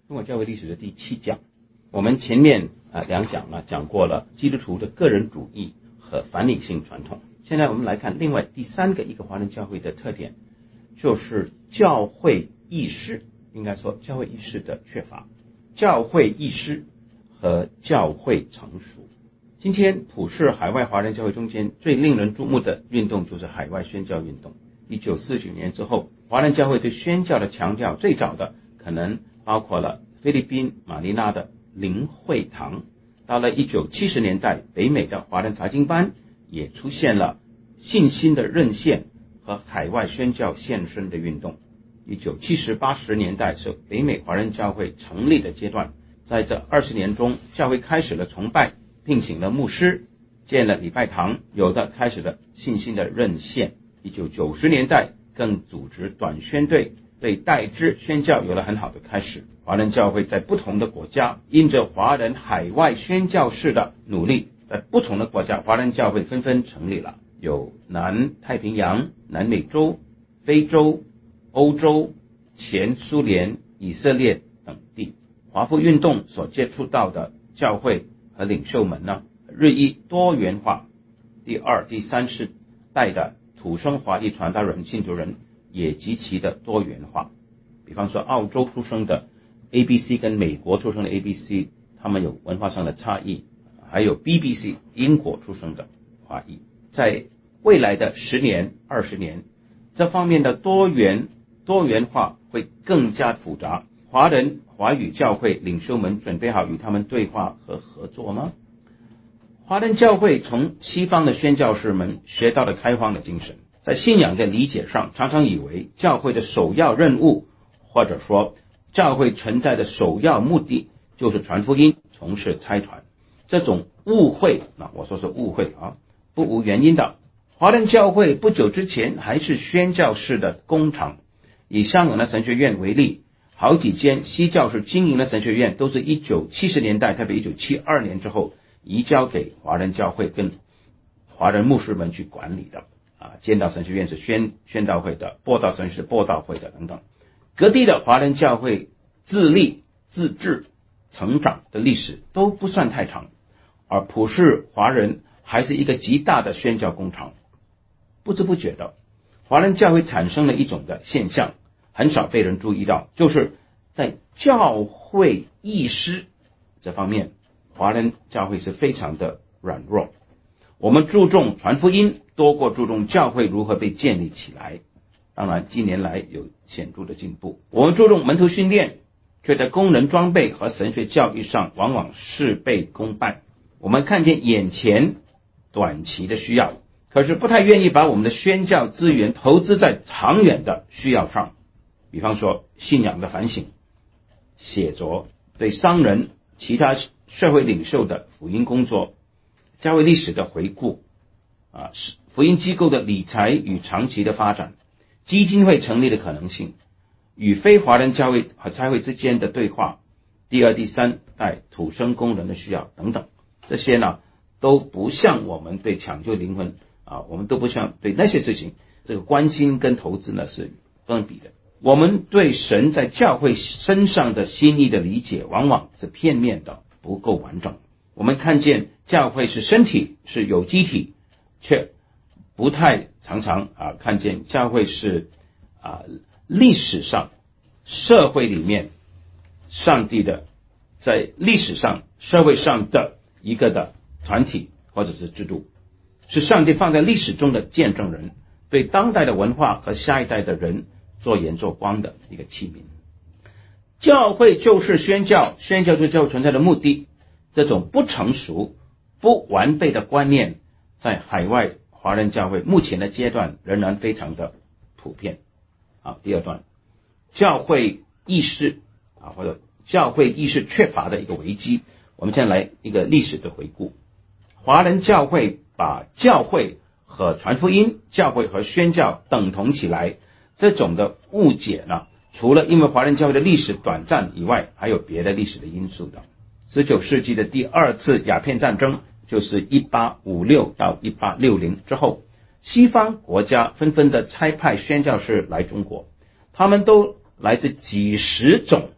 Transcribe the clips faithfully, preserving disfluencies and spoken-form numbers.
中国教会历史的第七讲，我们前面啊两讲呢讲过了基督徒的个人主义和反理性传统。现在我们来看另外第三个一个华人教会的特点，就是教会意识，应该说教会意识的缺乏，教会意识和教会成熟。今天普世海外华人教会中间最令人注目的运动就是海外宣教运动。一九四九年之后，华人教会对宣教的强调最早的可能包括了菲律宾马尼拉的灵会堂。到了一九七十年代，北美的华人查经班也出现了信心的韧线和海外宣教献身的运动。一九七十八十年代是北美华人教会成立的阶段，在这二十年中，教会开始了崇拜，聘请了牧师，建了礼拜堂，有的开始了信心的韧线。一九九十年代更组织短宣队，对代支宣教有了很好的开始。华人教会在不同的国家，因着华人海外宣教士的努力，在不同的国家华人教会纷纷成立了，有南太平洋、南美洲、非洲、欧洲、前苏联、以色列等地。华福运动所接触到的教会和领袖们呢，日益多元化。第二、第三世代的土生华裔传道人、信徒人也极其的多元化。比方说澳洲出生的 A B C 跟美国出生的 A B C， 他们有文化上的差异，还有 B B C 英国出生的华裔。在未来的十年、二十年，这方面的多元多元化会更加复杂。华人华语教会领袖们准备好与他们对话和合作吗？华人教会从西方的宣教士们学到了开荒的精神，在信仰的理解上，常常以为教会的首要任务，或者说教会存在的首要目的就是传福音，从事差传。这种误会，那我说是误会啊，不无原因的。华人教会不久之前还是宣教士的工厂。以香港的神学院为例，好几间西教士经营的神学院都是一九七十年代，特别一九七二年之后移交给华人教会跟华人牧师们去管理的啊，建道神学院是宣宣道会的，播道神学院是播道会的等等。各地的华人教会自立、自治、成长的历史都不算太长，而普世华人还是一个极大的宣教工厂。不知不觉的，华人教会产生了一种的现象，很少被人注意到，就是在教会意识这方面，华人教会是非常的软弱。我们注重传福音多过注重教会如何被建立起来。当然近年来有显著的进步。我们注重门徒训练，却在工人装备和神学教育上往往事倍功半。我们看见眼前短期的需要，可是不太愿意把我们的宣教资源投资在长远的需要上。比方说信仰的反省、写作、对商人、其他社会领袖的福音工作、教会历史的回顾啊，福音机构的理财与长期的发展、基金会成立的可能性、与非华人教会和差会之间的对话、第二、第三代土生工人的需要等等，这些呢都不像我们对抢救灵魂啊，我们都不像对那些事情这个关心跟投资呢是不能比的。我们对神在教会身上的心意的理解往往是片面的，不够完整。我们看见教会是身体，是有机体，却不太常常啊看见教会是啊历史上社会里面上帝的在历史上社会上的一个的团体或者是制度，是上帝放在历史中的见证人，对当代的文化和下一代的人做盐做光的一个器皿。教会就是宣教，宣教就是教会存在的目的。这种不成熟、不完备的观念，在海外华人教会目前的阶段仍然非常的普遍。好，第二段，教会意识啊，或者教会意识缺乏的一个危机。我们先来一个历史的回顾。华人教会把教会和传福音、教会和宣教等同起来，这种的误解呢，除了因为华人教会的历史短暂以外，还有别的历史的因素的。十九世纪的第二次鸦片战争，就是一八五六到一八六零之后，西方国家纷纷的差派宣教士来中国，他们都来自几十种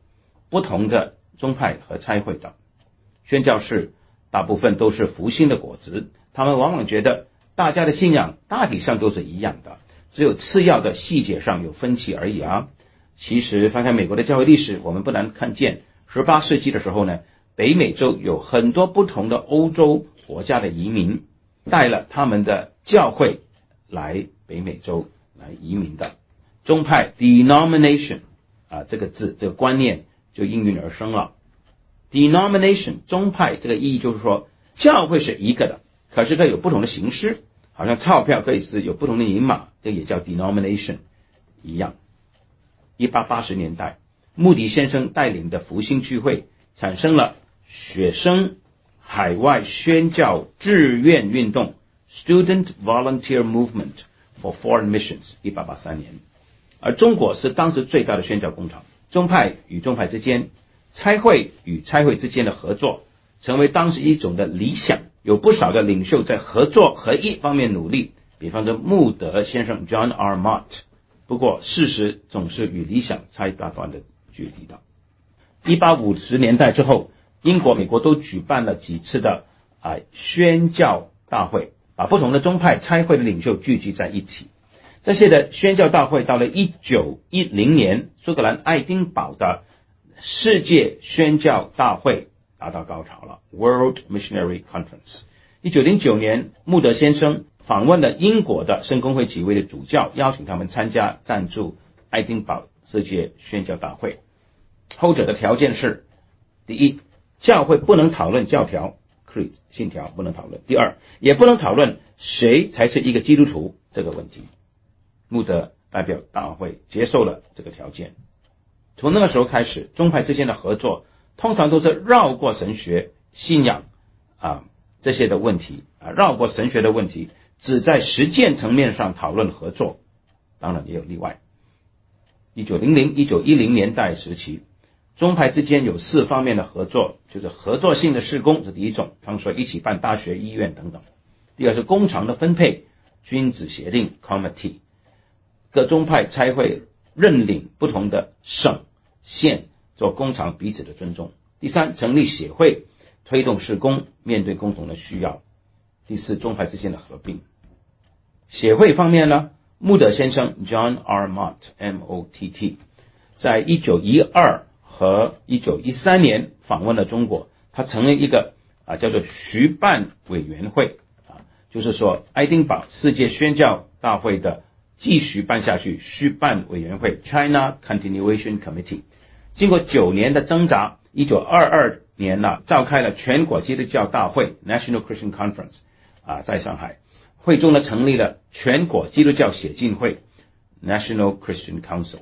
不同的宗派和差会的宣教士，大部分都是福音的果子，他们往往觉得大家的信仰大体上都是一样的，只有次要的细节上有分歧而已啊。其实翻开美国的教会历史，我们不难看见十八世纪的时候呢，北美洲有很多不同的欧洲国家的移民带了他们的教会来北美洲来移民的。宗派 denomination 啊，这个字这个观念就应运而生了。denomination 宗派这个意义就是说，教会是一个的，可是它有不同的形式，好像钞票可以是有不同的银码，这也叫 denomination 一样。一八八十年代，穆迪先生带领的复兴聚会产生了学生海外宣教志愿运动 Student Volunteer Movement for Foreign Missions 一八八三年，而中国是当时最大的宣教工厂。宗派与宗派之间，差会与差会之间的合作成为当时一种的理想，有不少的领袖在合作合一方面努力，比方说穆德先生 John R. Mott。不过事实总是与理想差一大段的距离的。一八五十年代之后，英国美国都举办了几次的啊宣教大会，把不同的宗派差会的领袖聚集在一起。这些的宣教大会到了一九一零年，苏格兰爱丁堡的世界宣教大会达到高潮了 World Missionary Conference。 一九零九年，穆德先生访问了英国的圣公会几位的主教，邀请他们参加赞助爱丁堡世界宣教大会。后者的条件是：第一，教会不能讨论教条 creed 信条不能讨论；第二，也不能讨论谁才是一个基督徒这个问题。穆德代表大会接受了这个条件。从那个时候开始，宗派之间的合作通常都是绕过神学信仰啊这些的问题啊，绕过神学的问题，只在实践层面上讨论合作，当然也有例外。一九零零、一九一零年代时期，宗派之间有四方面的合作，就是合作性的事工是第一种，比方说一起办大学、医院等等。第二是工厂的分配，君子协定 committee， 各宗派差会认领不同的省县做工厂彼此的尊重。第三，成立协会，推动事工，面对共同的需要。第四，宗派之间的合并。协会方面呢，穆德先生 John R. Mott M O T T 在一九一二和一九一三年访问了中国，他成立一个啊叫做徐办委员会啊，就是说爱丁堡世界宣教大会的继续办下去，徐办委员会 China Continuation Committee。 经过九年的挣扎，一九二二年呢、啊、召开了全国基督教大会 National Christian Conference 啊，在上海会中呢成立了全国基督教协进会 National Christian Council。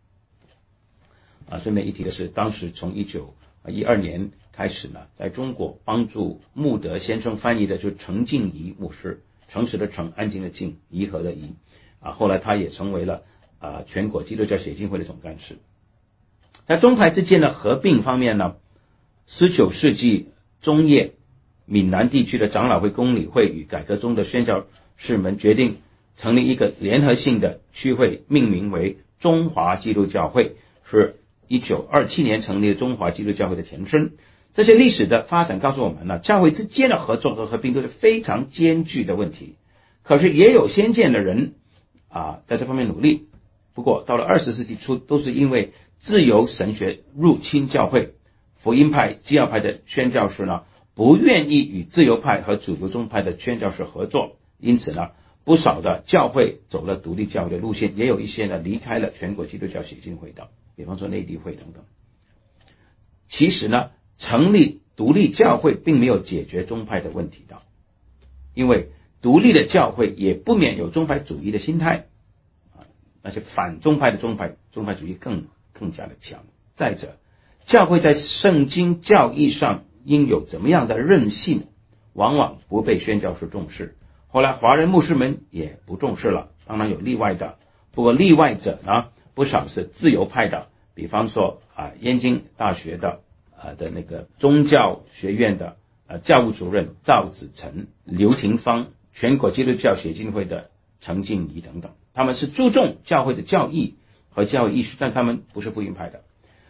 啊，顺便一提的是，当时从一九一二年开始呢，在中国帮助穆德先生翻译的就是程敬怡牧师，诚实的诚，安静的静，颐和的颐啊，后来他也成为了啊全国基督教协进会的总干事。在宗派之间的合并方面呢，十九世纪中叶，闽南地区的长老会公理会与改革中的宣教士们决定成立一个联合性的区会，命名为中华基督教会，是一九二七年成立的中华基督教会的前身。这些历史的发展告诉我们呢，教会之间的合作和合并都是非常艰巨的问题，可是也有先见的人啊在这方面努力。不过到了二十世纪初，都是因为自由神学入侵教会，福音派、基要派的宣教士呢不愿意与自由派和主流宗派的宣教士合作，因此呢，不少的教会走了独立教会的路线，也有一些呢离开了全国基督教协进会的，比方说内地会等等。其实呢，成立独立教会并没有解决宗派的问题的，因为独立的教会也不免有宗派主义的心态，那些反宗派的宗派宗派主义更更加的强。再者，教会在圣经教义上应有怎么样的韧性，往往不被宣教士重视。后来华人牧师们也不重视了，当然有例外的，不过例外者呢，不少是自由派的，比方说啊，燕京大学的啊的那个宗教学院的呃教务主任赵子成、刘廷芳，全国基督教协进会的程敬怡等等，他们是注重教会的教义和教义艺术，但他们不是福音派的。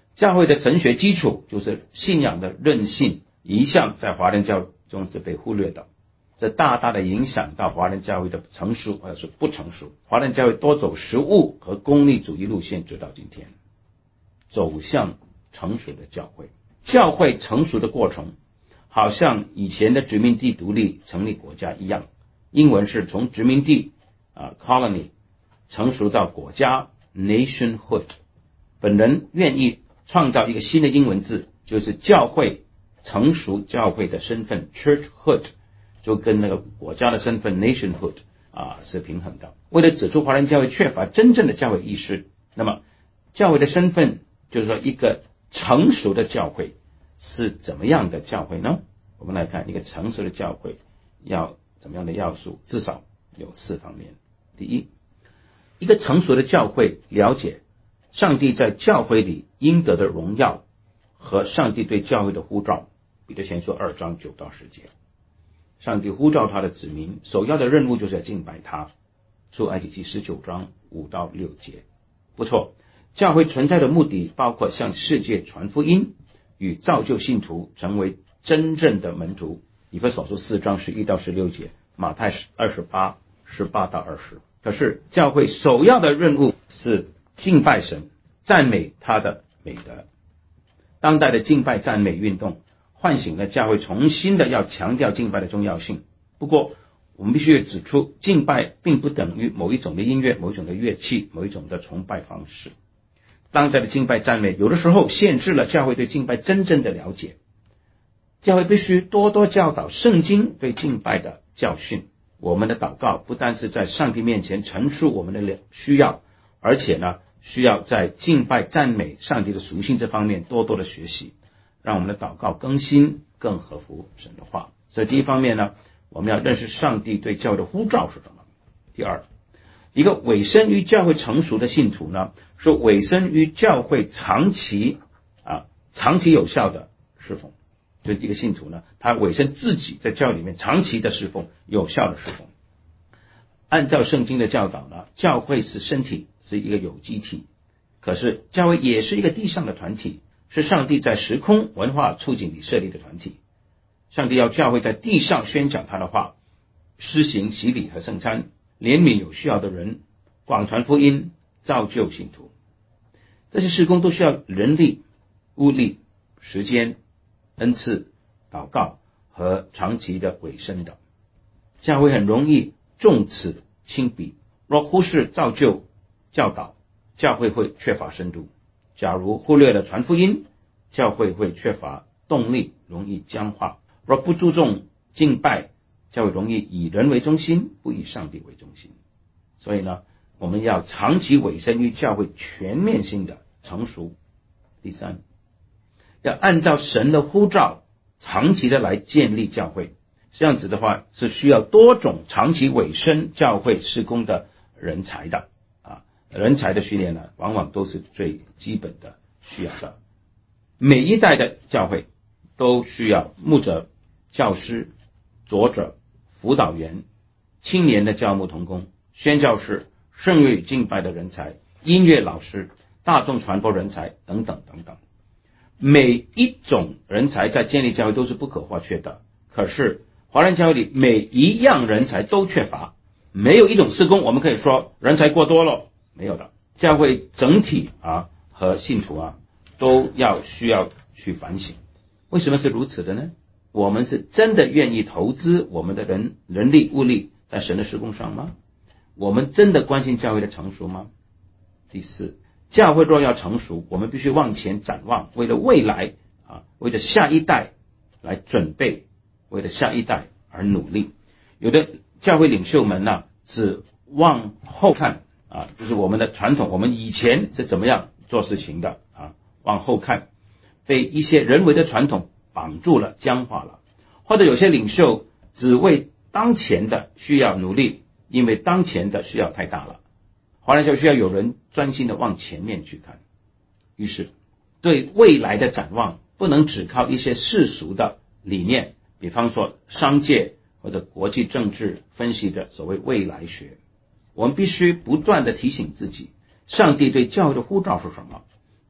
教会的神学基础就是信仰的韧性，一向在华人教会中是被忽略的，这大大的影响到华人教会的成熟或者是不成熟。华人教会多走实务和功利主义路线，直到今天走向成熟的教会。教会成熟的过程好像以前的殖民地独立成立国家一样，英文是从殖民地、呃、colony 成熟到国家 nationhood。 本人愿意创造一个新的英文字，就是教会成熟教会的身份 churchhood， 就跟那个国家的身份 nationhood 啊是平衡的。为了指出华人教会缺乏真正的教会意识，那么教会的身份就是说一个成熟的教会是怎么样的教会呢？我们来看一个成熟的教会要怎么样的要素，至少有四方面。第一，一个成熟的教会了解上帝在教会里应得的荣耀和上帝对教会的呼召。彼得前书二章九到十节，上帝呼召他的子民，首要的任务就是要敬拜他。出埃及记十九章五到六节。不错，教会存在的目的包括向世界传福音与造就信徒成为真正的门徒。以弗所书四章十一到十六节，马太二十八十八到二十。可是教会首要的任务是敬拜神，赞美他的美德。当代的敬拜赞美运动唤醒了教会重新的要强调敬拜的重要性。不过我们必须指出，敬拜并不等于某一种的音乐、某一种的乐器、某一种的崇拜方式。当代的敬拜赞美有的时候限制了教会对敬拜真正的了解。教会必须多多教导圣经对敬拜的教训。我们的祷告不单是在上帝面前陈述我们的需要，而且呢，需要在敬拜赞美上帝的属性这方面多多的学习，让我们的祷告更新，更合乎神的话。所以第一方面呢，我们要认识上帝对教会的呼召是什么。第二，一个委身于教会成熟的信徒呢，是委身于教会长期啊长期有效的侍奉。就是一个信徒呢，他委身自己在教会里面长期的侍奉，有效的侍奉。按照圣经的教导呢，教会是身体，是一个有机体。可是教会也是一个地上的团体，是上帝在时空文化处境里设立的团体。上帝要教会在地上宣讲他的话，施行洗礼和圣餐，怜悯有需要的人，广传福音，造就信徒。这些事工都需要人力、物力、时间、恩赐、祷告和长期的委身的。教会很容易重此轻彼，若忽视造就教导，教会会缺乏深度。假如忽略了传福音，教会会缺乏动力，容易僵化。若不注重敬拜，教会容易以人为中心，不以上帝为中心。所以呢，我们要长期委身于教会全面性的成熟。第三，要按照神的呼召长期的来建立教会。这样子的话是需要多种长期委身教会事工的人才的啊，人才的训练呢，往往都是最基本的需要的。每一代的教会都需要牧者、教师、佐者、辅导员、青年的教牧同工、宣教士、圣乐与敬拜的人才、音乐老师、大众传播人才等等等等。每一种人才在建立教会都是不可或缺的，可是华人教会里每一样人才都缺乏，没有一种事工我们可以说人才过多了，没有的。教会整体啊和信徒啊都要需要去反省，为什么是如此的呢？我们是真的愿意投资我们的人人力物力在神的事工上吗？我们真的关心教会的成熟吗？第四，教会若要成熟，我们必须往前展望，为了未来啊，为了下一代来准备，为了下一代而努力。有的教会领袖们呢、啊，只往后看啊，就是我们的传统，我们以前是怎么样做事情的啊，往后看，被一些人为的传统绑住了，僵化了。或者有些领袖只为当前的需要努力，因为当前的需要太大了。华人教会需要有人专心的往前面去看，于是对未来的展望不能只靠一些世俗的理念，比方说商界或者国际政治分析的所谓未来学。我们必须不断的提醒自己，上帝对教会的呼召是什么，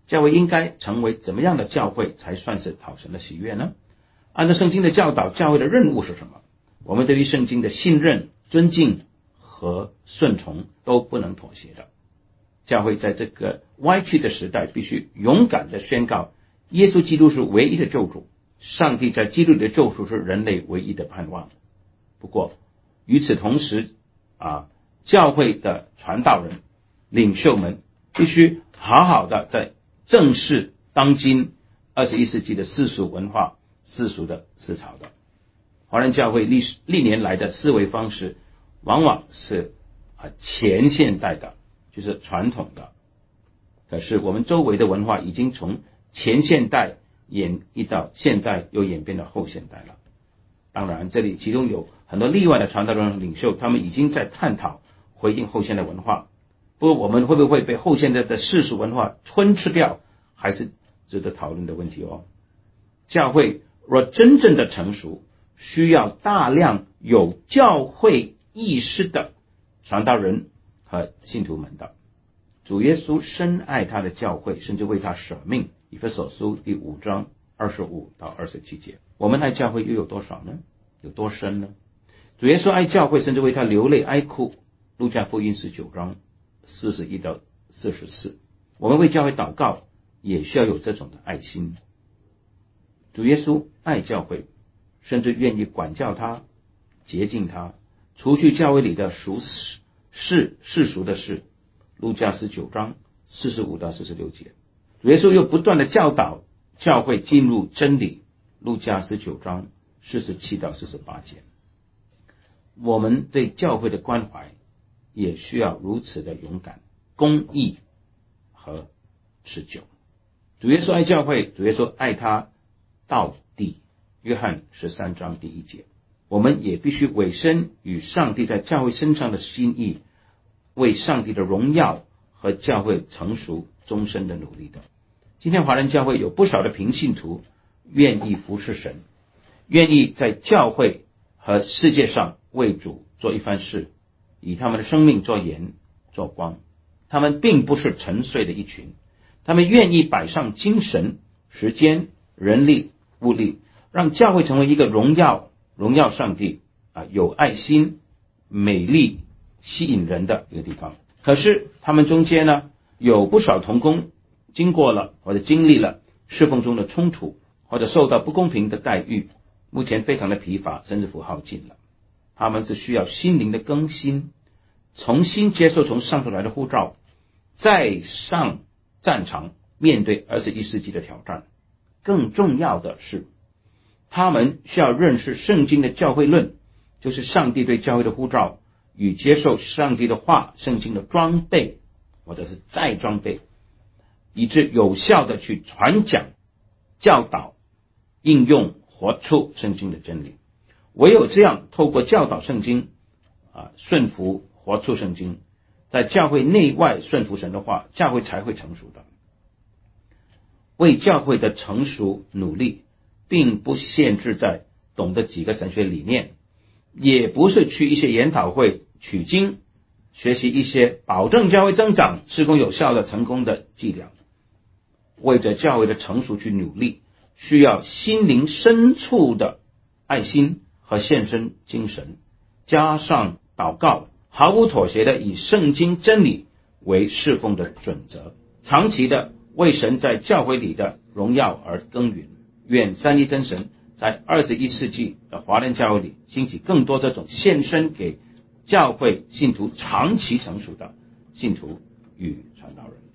教会应该成为怎么样的教会才算是讨神的喜悦呢？按照圣经的教导，教会的任务是什么？我们对于圣经的信任、尊敬和顺从都不能妥协的。教会在这个歪曲的时代，必须勇敢地宣告耶稣基督是唯一的救主，上帝在基督里的救赎是人类唯一的盼望。不过与此同时啊，教会的传道人、领袖们必须好好的在正视当今二十一世纪的世俗文化、世俗的思潮的。华人教会历史历年来的思维方式往往是啊前现代的，就是传统的。可是我们周围的文化已经从前现代演绎到现代，又演变到后现代了。当然这里其中有很多例外的传道人领袖，他们已经在探讨回应后现代文化。不过我们会不会被后现代的世俗文化吞吃掉，还是值得讨论的问题哦。教会若真正的成熟，需要大量有教会意识的传道人和信徒们的。主耶稣深爱他的教会，甚至为他舍命。以弗所书第五章二十五到二十七节。我们爱教会又有多少呢？有多深呢？主耶稣爱教会，甚至为他流泪哀哭。路加福音十九章四十一到四十四。我们为教会祷告，也需要有这种的爱心。主耶稣爱教会，甚至愿意管教他、洁净他，除去教会里的俗世世俗的事。路加十九章四十五到四十六节。主耶稣又不断的教导教会进入真理。路加十九章四十七到四十八节。我们对教会的关怀也需要如此的勇敢、公义和持久。主耶稣爱教会，主耶稣爱他到底。约翰十三章第一节。我们也必须委身与上帝在教会身上的心意，为上帝的荣耀和教会成熟终身的努力的。今天华人教会有不少的平信徒愿意服侍神，愿意在教会和世界上为主做一番事，以他们的生命做盐做光。他们并不是沉睡的一群，他们愿意摆上精神、时间、人力、物力，让教会成为一个荣耀荣耀上帝啊，有爱心、美丽、吸引人的一个地方。可是他们中间呢，有不少同工经过了或者经历了侍奉中的冲突，或者受到不公平的待遇，目前非常的疲乏，甚至乎耗尽了。他们是需要心灵的更新，重新接受从上头来的呼召，再上战场面对二十一世纪的挑战。更重要的是，他们需要认识圣经的教会论，就是上帝对教会的呼召，与接受上帝的话、圣经的装备，或者是再装备，以致有效的去传讲、教导、应用、活出圣经的真理。唯有这样，透过教导圣经啊，顺服活出圣经，在教会内外顺服神的话，教会才会成熟的。为教会的成熟努力，并不限制在懂得几个神学理念，也不是去一些研讨会取经，学习一些保证教会增长、事工有效的成功的伎俩。为着教会的成熟去努力，需要心灵深处的爱心和献身精神，加上祷告，毫无妥协的以圣经真理为侍奉的准则，长期的为神在教会里的荣耀而耕耘。愿三一真神在二十一世纪的华人教会里兴起更多这种献身给教会信徒长期成熟的信徒与传道人。